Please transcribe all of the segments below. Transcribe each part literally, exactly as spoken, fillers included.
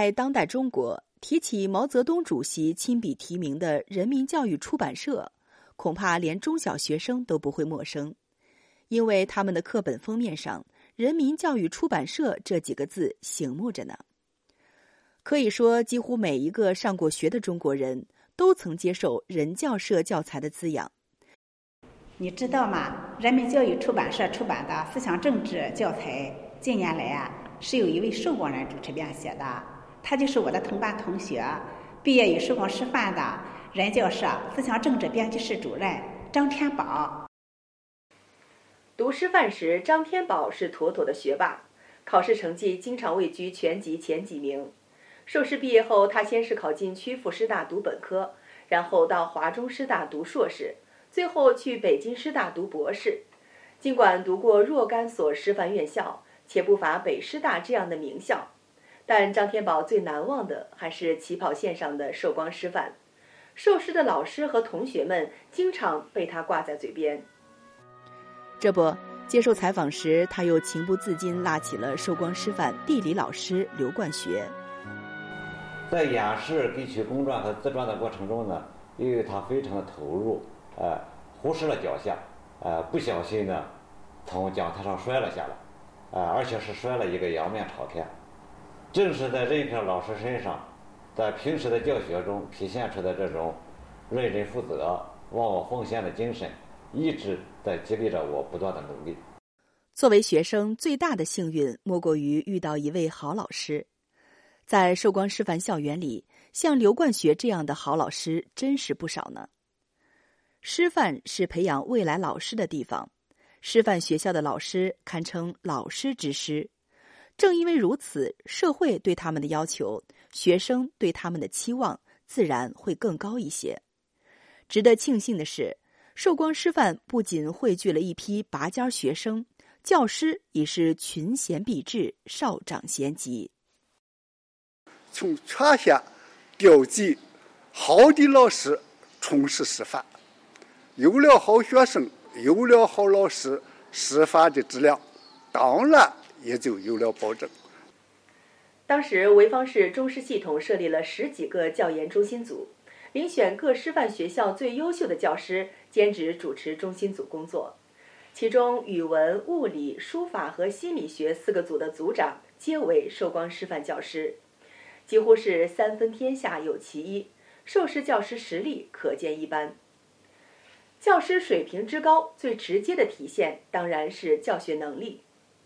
在当代中国，提起毛泽东主席亲笔提名的人民教育出版社，恐怕连中小学生都不会陌生，因为他们的课本封面上人民教育出版社这几个字醒目着呢。可以说，几乎每一个上过学的中国人都曾接受人教社教材的滋养。 你知道吗？人民教育出版社出版的思想政治教材，近年来啊，是由一位寿光人主持编写的，他就是我的同班同学，毕业于寿光师范的人教社思想政治编辑室主任张天宝。 读师范时，张天宝是妥妥的学霸，考试成绩经常位居全级前几名。硕士毕业后，他先是考进曲阜师大读本科，然后到华中师大读硕士，最后去北京师大读博士。尽管读过若干所师范院校，且不乏北师大这样的名校，但张天宝最难忘的还是起跑线上的寿光师范。授师的老师和同学们经常被他挂在嘴边。这不，接受采访时，他又情不自禁拉起了寿光师范地理老师刘冠学。 在演示给取公传和自传的过程中呢，因为他非常的投入，呃，忽视了脚下，呃，不小心呢，从讲台上摔了下来，呃，而且是摔了一个仰面朝天。正是在任平老师身上，在平时的教学中体现出的这种认真负责、忘我奉献的精神，一直在激励着我不断的努力。 作为学生，最大的幸运莫过于遇到一位好老师。在寿光师范校园里，像刘冠学这样的好老师真是不少呢。师范是培养未来老师的地方，师范学校的老师堪称老师之师。正因为如此，社会对他们的要求，学生对他们的期望自然会更高一些。值得庆幸的是，寿光师范不仅汇聚了一批拔尖学生，教师已是群贤毕至，少长咸集。 从全县调集好的老师从事师范，有了好学生，有了好老师，师范的质量当然也就有了保证。 当时潍坊市中师系统设立了十几个教研中心组，遴选各师范学校最优秀的教师兼职主持中心组工作，其中语文、物理、书法和心理学四个组的组长皆为寿光师范教师，几乎是三分天下有其一，授师教师实力可见一斑。教师水平之高，最直接的体现当然是教学能力。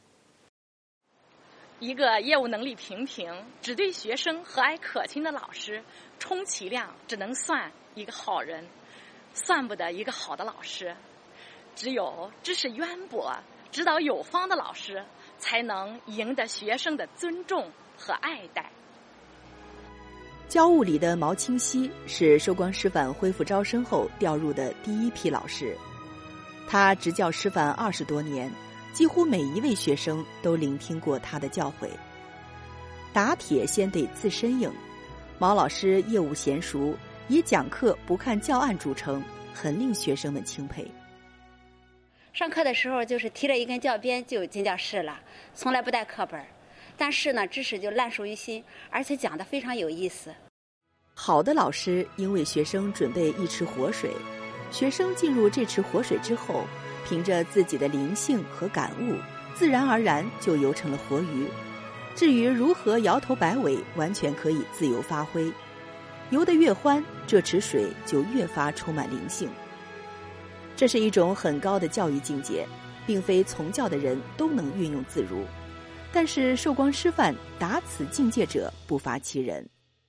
一个业务能力平平、只对学生和蔼可亲的老师，充其量只能算一个好人，算不得一个好的老师。只有知识渊博、指导有方的老师，才能赢得学生的尊重和爱戴。 教物理的毛清溪是寿光师范恢复招生后调入的第一批老师，他执教师范二十多年，几乎每一位学生都聆听过他的教诲。打铁先得自身硬，毛老师业务娴熟，以讲课不看教案著称，很令学生们钦佩。 上课的时候就是提着一根教鞭就进教室了，从来不带课本，但是呢，知识就烂熟于心，而且讲得非常有意思。 好的老师应为学生准备一池活水，学生进入这池活水之后，凭着自己的灵性和感悟，自然而然就游成了活鱼。至于如何摇头摆尾，完全可以自由发挥。游得越欢，这池水就越发充满灵性。这是一种很高的教育境界，并非从教的人都能运用自如。但是寿光师范达此境界者不乏其人。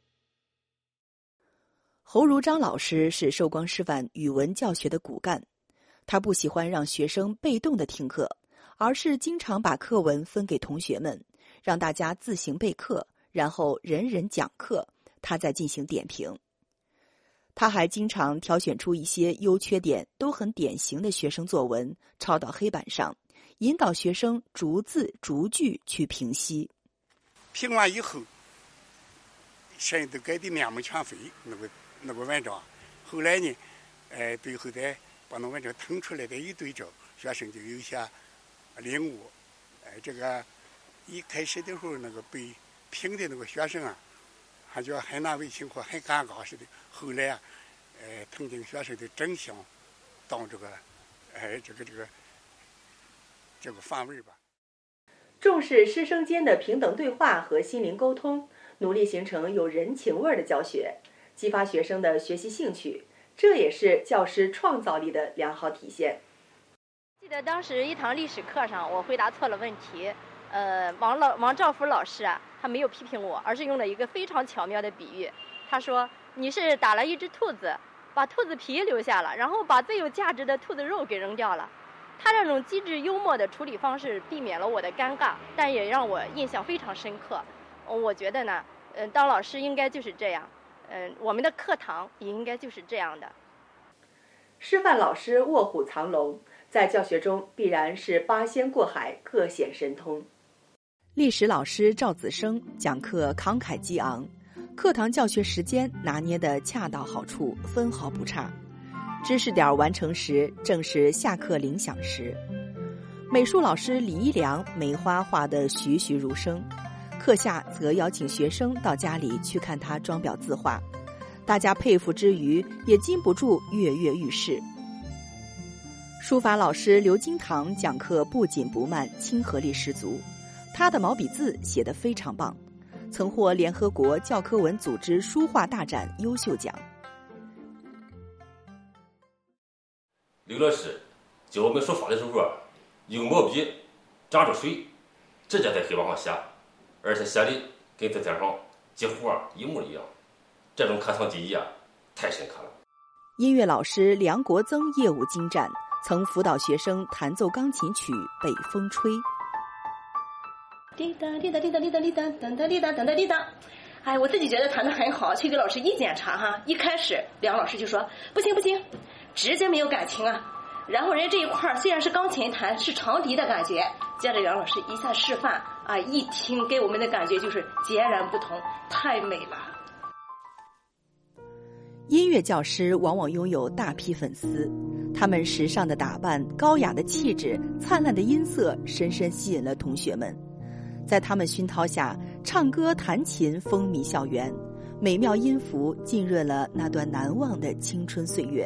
侯如章老师是寿光师范语文教学的骨干，他不喜欢让学生被动的听课，而是经常把课文分给同学们，让大家自行备课，然后人人讲课，他再进行点评。他还经常挑选出一些优缺点都很典型的学生作文，抄到黑板上，引导学生逐字逐句去评析。 评完以后，甚至改的面目全非，那个那个文章。后来呢，呃，最后再把那文章腾出来的一对照，学生就有些领悟。呃，这个一开始的时候，那个被评的那个学生啊， 还觉得很难为情或很尴尬似的。后来啊，呃，曾经学生的真想当这个，呃，这个这个这个范围吧。 重视师生间的平等对话和心灵沟通，努力形成有人情味儿的教学，激发学生的学习兴趣，这也是教师创造力的良好体现。 记得当时一堂历史课上，我回答错了问题，呃，王老王兆福老师啊，他没有批评我，而是用了一个非常巧妙的比喻。他说：“你是打了一只兔子，把兔子皮留下了，然后把最有价值的兔子肉给扔掉了。”他这种机智幽默的处理方式避免了我的尴尬，但也让我印象非常深刻。我觉得呢，嗯、呃，当老师应该就是这样，嗯、呃，我们的课堂也应该就是这样的。 师范老师卧虎藏龙，在教学中必然是八仙过海，各显神通。历史老师赵子生讲课慷慨激昂，课堂教学时间拿捏得恰到好处，分毫不差。知识点完成时，正是下课铃响时。美术老师李一良梅花画得栩栩如生，课下则邀请学生到家里去看他装裱字画，大家佩服之余，也禁不住跃跃欲试。书法老师刘金堂讲课不紧不慢，亲和力十足，他的毛笔字写得非常棒，曾获联合国教科文组织书画大展优秀奖。 刘老师教我们书法的时候，用毛笔沾着水，直接在黑板上写，而且写的跟字帖上几乎一模一样。这种课堂记忆啊，太深刻了。音乐老师梁国增业务精湛，曾辅导学生弹奏钢琴曲《北风吹》。 滴答滴答滴答滴答滴答噔哒滴答噔哒滴答。哎，我自己觉得弹得很好，去给老师一检查哈，一开始梁老师就说不行不行，直接没有感情啊。然后人家这一块虽然是钢琴弹，是长笛的感觉，接着梁老师一下示范啊，一听给我们的感觉就是截然不同，太美了。 音乐教师往往拥有大批粉丝，他们时尚的打扮、高雅的气质、灿烂的音色，深深吸引了同学们。在他们熏陶下，唱歌弹琴风靡校园，美妙音符浸润了那段难忘的青春岁月。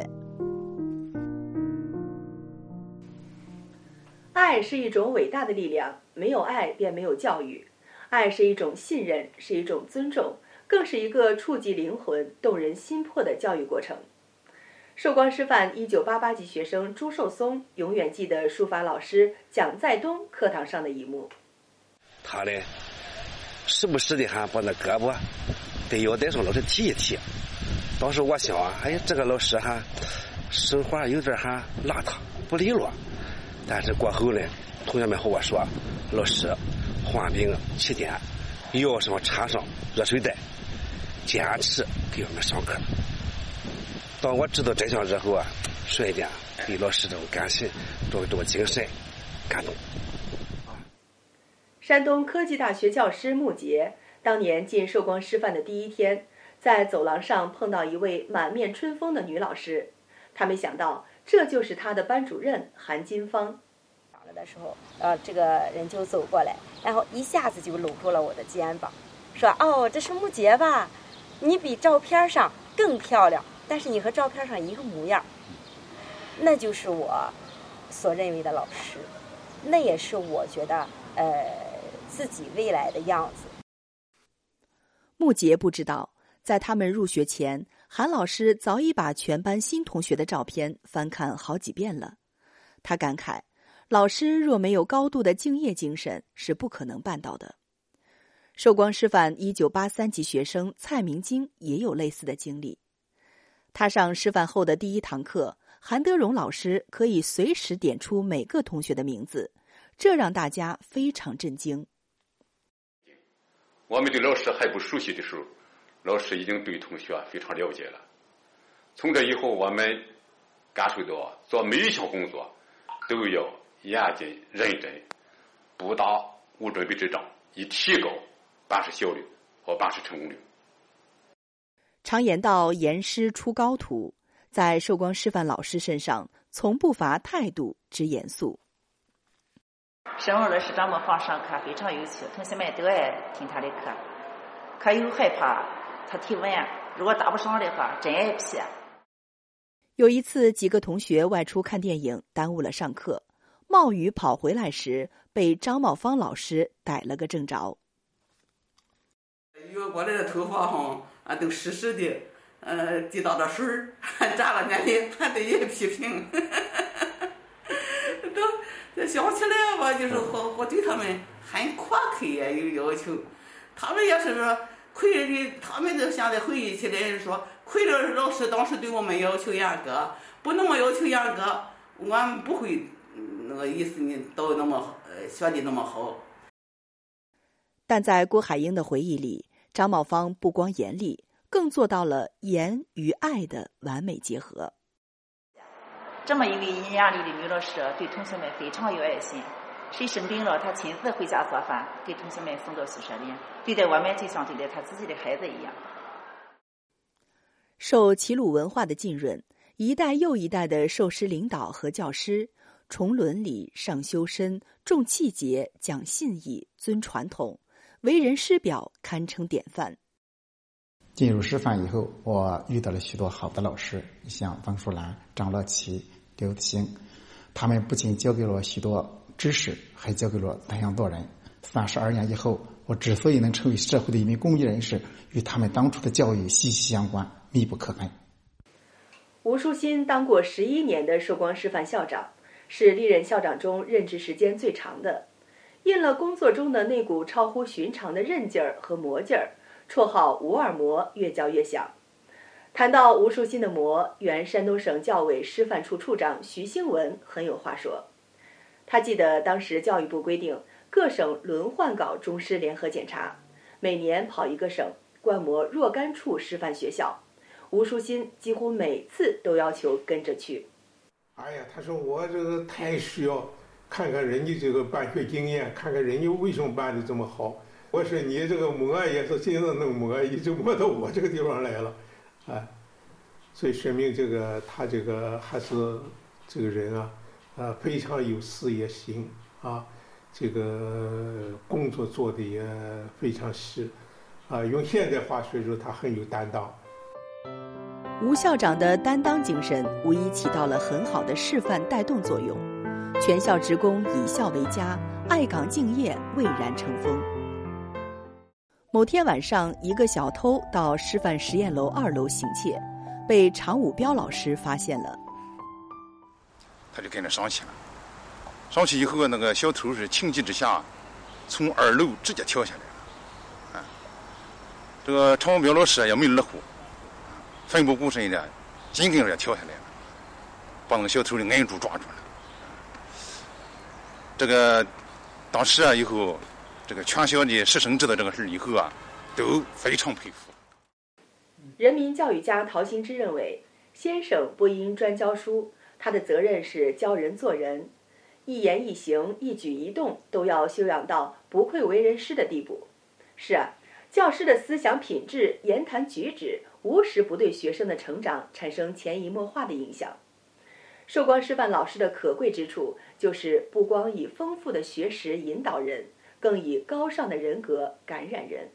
爱是一种伟大的力量，没有爱便没有教育。爱是一种信任，是一种尊重，更是一个触及灵魂、动人心魄的教育过程。寿光师范一九八八级学生朱寿松永远记得书法老师蒋在东课堂上的一幕。 他呢，时不时的还把那胳膊对腰带上老师提一提。当时我想啊，哎，这个老师还手法有点还邋遢不利落。但是过后呢，同学们和我说，老师患病期间腰上插上热水袋，坚持给我们上课。当我知道真相之后啊，瞬间对老师这种感情、这种精神感动。 山东科技大学教师穆杰当年进寿光师范的第一天，在走廊上碰到一位满面春风的女老师，他没想到这就是他的班主任韩金芳。 到了的时候，呃，这个人就走过来，然后一下子就搂住了我的肩膀，说：“哦，这是穆杰吧？你比照片上更漂亮，但是你和照片上一个模样。”那就是我所认为的老师，那也是我觉得呃自己未来的样子。 穆杰不知道，在他们入学前，韩老师早已把全班新同学的照片翻看好几遍了。他感慨，老师若没有高度的敬业精神，是不可能办到的。寿光师范一九八三级学生蔡明京也有类似的经历。他上师范后的第一堂课，韩德荣老师可以随时点出每个同学的名字，这让大家非常震惊。 我们对老师还不熟悉的时候，老师已经对同学非常了解了。从这以后，我们感受到做每一项工作都要严谨认真，不打无准备之仗，以提高办事效率和办事成功率。 常言道严师出高徒，在寿光师范老师身上从不乏态度之严肃。 沈王老师这么放上课非常有趣，同学们都爱听他的课。可有害怕他提问，如果答不上的话，真挨批。 有一次，几个同学外出看电影，耽误了上课。冒雨跑回来时，被张茂芳老师逮了个正着。 雨过来的头发哈啊都湿湿的，呃，滴到这水儿，还扎了眼里，还得也批评。都想起来吧，就是我我对他们很苛刻呀，有要求。他们也是说亏的，他们都现在回忆起来说，亏了老师当时对我们要求严格，不那么要求严格，我们不会那个意思你都那么呃学的那么好。 但在郭海英的回忆里，张茂芳不光严厉，更做到了严与爱的完美结合。 这么一位严厉的女老师，对同学们非常有爱心。谁生病了，她亲自回家做饭，给同学们送到宿舍里，对待我们就像对待她自己的孩子一样。 受齐鲁文化的浸润，一代又一代的授师领导和教师，崇伦理、尚修身、重气节、讲信义、尊传统，为人师表，堪称典范。 进入师范以后，我遇到了许多好的老师，像王淑兰、张乐琪、刘子兴，他们不仅教给了我许多知识，还教给了我怎样做人。三十二年以后，我之所以能成为社会的一名公益人士，与他们当初的教育息息相关，密不可分。 吴淑欣当过十一年的寿光师范校长，是历任校长中任职时间最长的，印了工作中的那股超乎寻常的韧劲儿和磨劲儿，绰号吴二磨越叫越响。谈到吴淑欣的磨，原山东省教委师范处处长徐兴文很有话说。他记得当时教育部规定各省轮换搞中师联合检查，每年跑一个省，观摩若干处师范学校。吴淑欣几乎每次都要求跟着去。 哎呀，他说我这个太需要看看人家这个办学经验，看看人家为什么办的这么好。我说你这个磨也是真的能磨，一直磨到我这个地方来了，哎，所以说明这个他这个还是这个人啊，呃，非常有事业心啊，这个工作做的也非常细，啊，用现代话说说他很有担当。 吴校长的担当精神无疑起到了很好的示范带动作用，全校职工以校为家，爱岗敬业，蔚然成风。某天晚上，一个小偷到师范实验楼二楼行窃，被常武彪老师发现了。 他就跟着上去了，上去以后，那个小偷是情急之下，从二楼直接跳下来了。啊，这个常武彪老师也没二虎，奋不顾身的，紧跟着也跳下来了，把那个小偷给摁住抓住了。这个当时啊，以后这个全校的师生知道这个事以后啊，都非常佩服。 人民教育家陶行知认为，先生不应专教书，他的责任是教人做人，一言一行、一举一动都要修养到不愧为人师的地步。是啊，教师的思想品质、言谈举止，无时不对学生的成长产生潜移默化的影响。寿光师范老师的可贵之处，就是不光以丰富的学识引导人，更以高尚的人格感染人。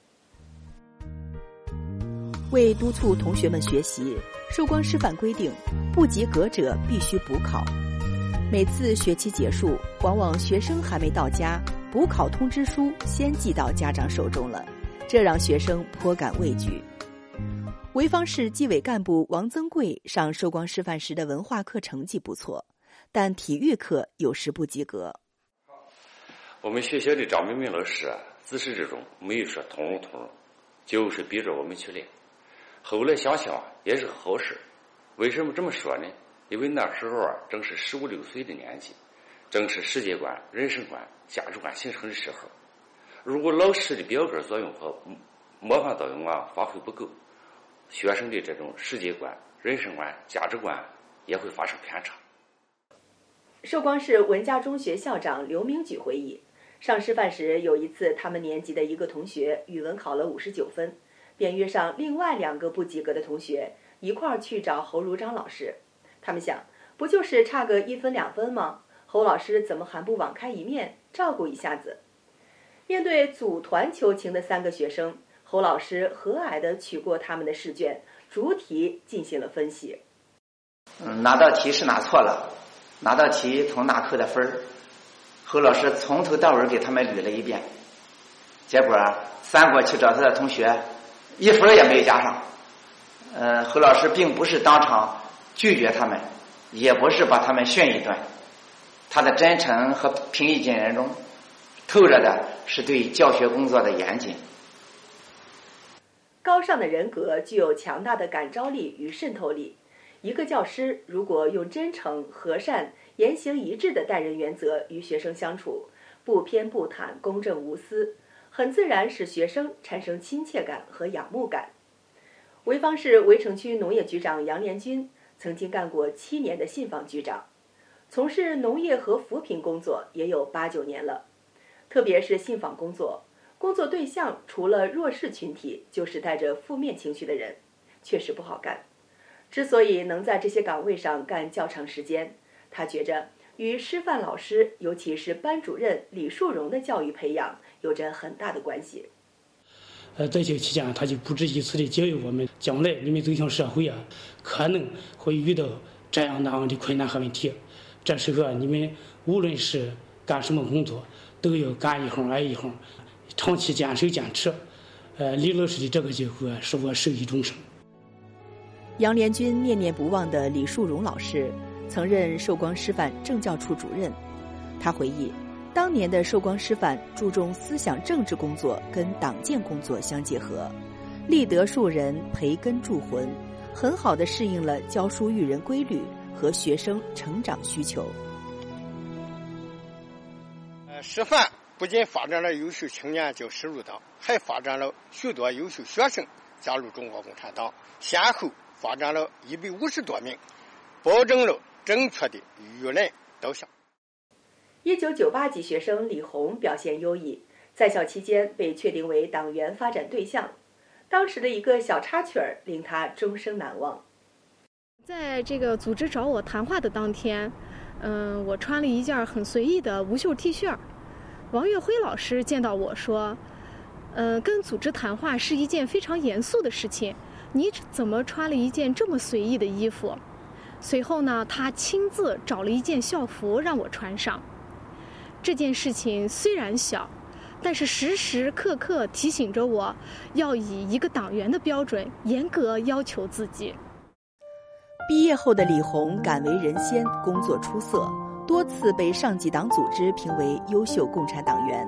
为督促同学们学习，寿光师范规定，不及格者必须补考。每次学期结束，往往学生还没到家，补考通知书先寄到家长手中了，这让学生颇感畏惧。潍坊市纪委干部王增贵上寿光师范时的文化课成绩不错，但体育课有时不及格。 我们学校的张明明老师啊，自始至终没有说通融通融，就是逼着我们去练。后来想想也是好事。为什么这么说呢？因为那时候啊，正是十五六岁的年纪，正是世界观、人生观、价值观形成的时候。如果老师的标杆作用和模范作用啊发挥不够，学生的这种世界观、人生观、价值观也会发生偏差。 寿光市文家中学校长刘明举回忆，上师范时有一次，他们年级的一个同学语文考了五十九分，便约上另外两个不及格的同学一块儿去找侯如章老师。他们想，不就是差个一分两分吗？侯老师怎么还不网开一面，照顾一下子？面对组团求情的三个学生， 侯老师和蔼地取过他们的试卷，逐题进行了分析。 嗯，哪道题是哪错了，哪道题从哪扣的分儿，侯老师从头到尾给他们捋了一遍。结果翻过去找他的同学，一分也没有加上。呃，侯老师并不是当场拒绝他们，也不是把他们训一顿，他的真诚和平易近人中透着的是对教学工作的严谨。 高尚的人格具有强大的感召力与渗透力。一个教师如果用真诚、和善、言行一致的待人原则与学生相处，不偏不袒、公正无私，很自然使学生产生亲切感和仰慕感。潍坊市围城区农业局长杨连军曾经干过七年的信访局长，从事农业和扶贫工作也有八九年了。特别是信访工作，工作对象除了弱势群体，就是带着负面情绪的人，确实不好干。之所以能在这些岗位上干较长时间，他觉着与师范老师，尤其是班主任李树荣的教育培养有着很大的关系。 呃，在这个期间，他就不止一次的教育我们，将来你们走向社会啊，可能会遇到这样那样的困难和问题。这时候你们无论是干什么工作，都要干一行爱一行，长期坚守坚持。呃，李老师的这个教诲使我受益终生。 杨连军念念不忘的李树荣老师曾任寿光师范政教处主任。他回忆，当年的寿光师范注重思想政治工作跟党建工作相结合，立德树人，培根铸魂，很好地适应了教书育人规律和学生成长需求。 呃，师范不仅发展了优秀青年教师入党，还发展了许多优秀学生加入中国共产党，先后发展了一百五十多名，保证了正确的舆论导向。 一九九八级学生李红表现优异，在校期间被确定为党员发展对象。当时的一个小插曲儿令他终生难忘。 在这个组织找我谈话的当天，嗯、呃，我穿了一件很随意的无袖 T 恤。王岳辉老师见到我说，呃，跟组织谈话是一件非常严肃的事情，你怎么穿了一件这么随意的衣服？随后呢，他亲自找了一件校服让我穿上。这件事情虽然小，但是时时刻刻提醒着我要以一个党员的标准严格要求自己。 毕业后的李红敢为人先，工作出色，多次被上级党组织评为优秀共产党员。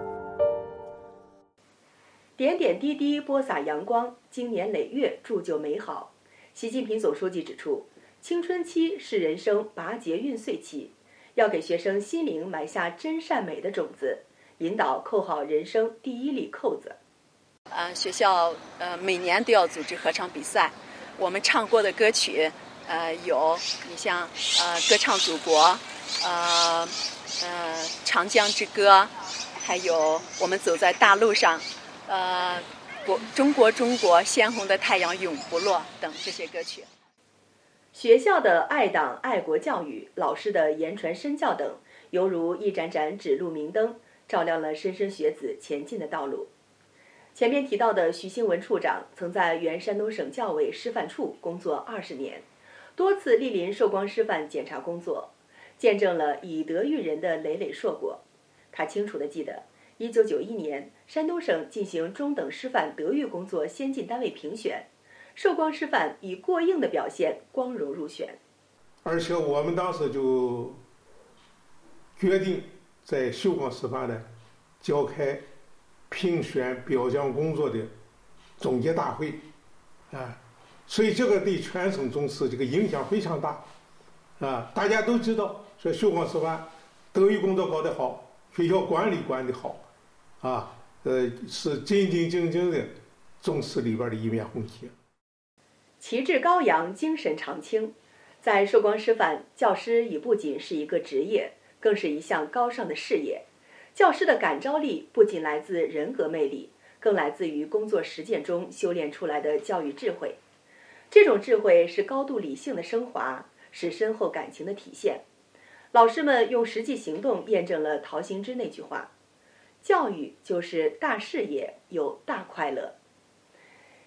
点点滴滴播撒阳光，经年累月铸就美好。习近平总书记指出，青春期是人生拔节运岁期，要给学生心灵埋下真善美的种子，引导扣好人生第一粒扣子。 呃，学校呃每年都要组织合唱比赛，我们唱过的歌曲，呃有你像呃歌唱祖国，呃呃长江之歌，还有我们走在大路上，呃国中国中国鲜红的太阳永不落等这些歌曲。 学校的爱党爱国教育，老师的言传身教等，犹如一盏盏指路明灯，照亮了莘莘学子前进的道路。前面提到的徐兴文处长曾在原山东省教委师范处工作二十年，多次莅临寿光师范检查工作，见证了以德育人的累累硕果。他清楚地记得，一九九一年山东省进行中等师范德育工作先进单位评选，寿光师范以过硬的表现光荣入选。 而且我们当时就决定在寿光师范呢召开评选表彰工作的总结大会，啊，所以这个对全省中师这个影响非常大，啊，大家都知道说寿光师范德育工作搞得好，学校管理管得好，啊，呃，是真真正正的中师里边的一面红旗。 旗帜高扬，精神长青。在寿光师范，教师已不仅是一个职业，更是一项高尚的事业。教师的感召力不仅来自人格魅力，更来自于工作实践中修炼出来的教育智慧。这种智慧是高度理性的升华，是深厚感情的体现。老师们用实际行动验证了陶行知那句话：教育就是大事业，有大快乐。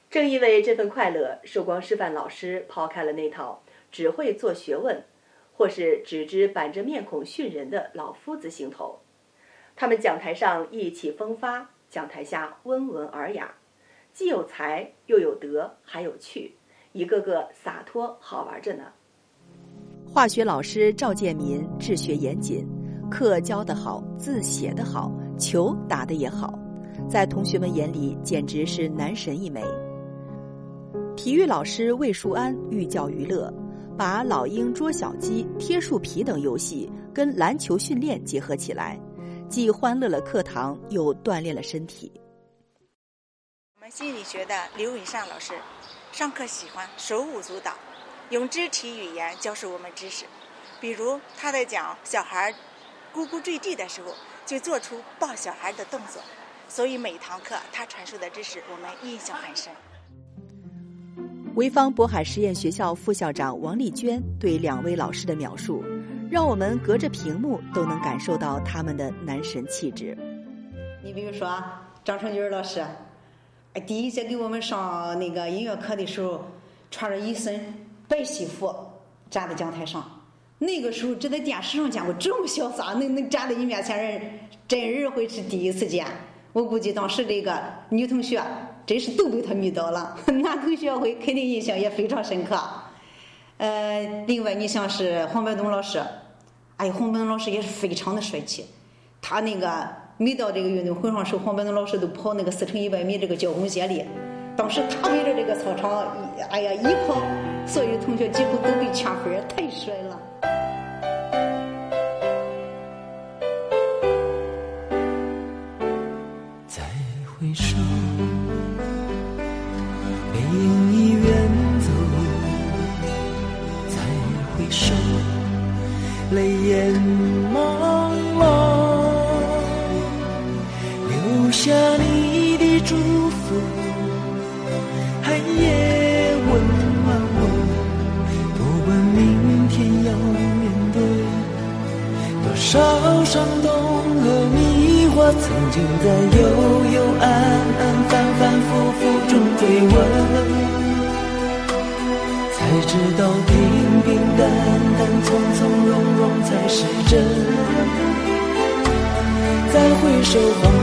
正因为这份快乐，寿光师范老师抛开了那套只会做学问，或是只知板着面孔训人的老夫子行头。他们讲台上意气风发，讲台下温文尔雅，既有才又有德，还有趣，一个个洒脱好玩着呢。化学老师赵建民治学严谨，课教得好，字写得好，球打得也好，在同学们眼里简直是男神一枚。体育老师魏淑安寓教于乐，把老鹰捉小鸡、贴树皮等游戏跟篮球训练结合起来，既欢乐了课堂，又锻炼了身体。 我们心理学的刘允善老师，上课喜欢手舞足蹈，用肢体语言教授我们知识。比如他在讲小孩咕咕坠地的时候，就做出抱小孩的动作，所以每堂课他传授的知识我们印象很深。 潍坊渤海实验学校副校长王丽娟对两位老师的描述，让我们隔着屏幕都能感受到他们的男神气质。 你比如说张成军老师，第一节给我们上那个音乐课的时候，穿着一身白西服站在讲台上，那个时候只在电视上见过这么潇洒，能能站在你面前人，真人会是第一次见。我估计当时这个女同学真是都被他迷倒了，男同学会肯定印象也非常深刻。呃，另外你像是黄百东老师，哎，黄百东老师也是非常的帅气。他那个每到这个运动会上时候，黄百东老师都跑那个四乘一百米这个交锋接力，当时他围着这个操场，哎呀一跑，所有同学几乎都被圈粉，太帅了。 再回首，背影已远走，再回首，泪眼朦胧，留下你的祝福，寒夜温暖我，不管明天要面对多少伤痛和迷惑，曾经在幽幽暗暗反反复复中追问，才知道平平淡淡从从容容才是真。再回首